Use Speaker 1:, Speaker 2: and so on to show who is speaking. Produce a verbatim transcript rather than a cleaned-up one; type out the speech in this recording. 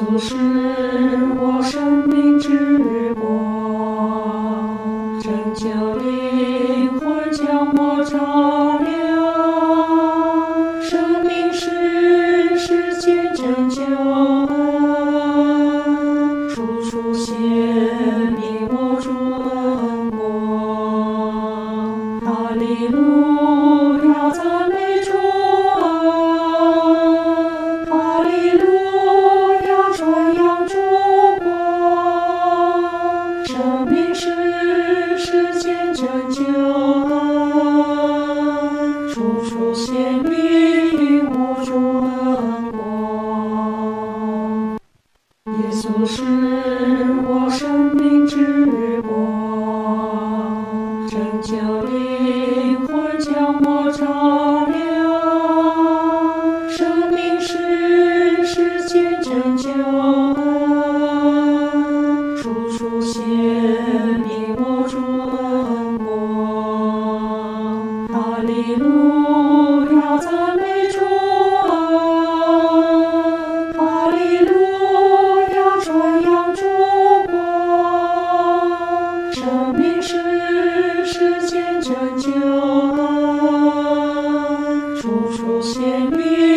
Speaker 1: 稣是我生命之光，拯救灵魂，将我照亮。生命是世间拯救恩，处处显明我主恩光。哈利路亚，赞美主恩，哈利路亚，传扬主光。生命是世间拯救恩，处处显明我主恩光。耶稣是我生命之光，拯救灵魂，将我照亮。生命是世间拯救恩，处处显明我主恩光。哈利路亚，赞美主恩，哈利路亚，传扬主光。生命是世间拯救恩，处处显明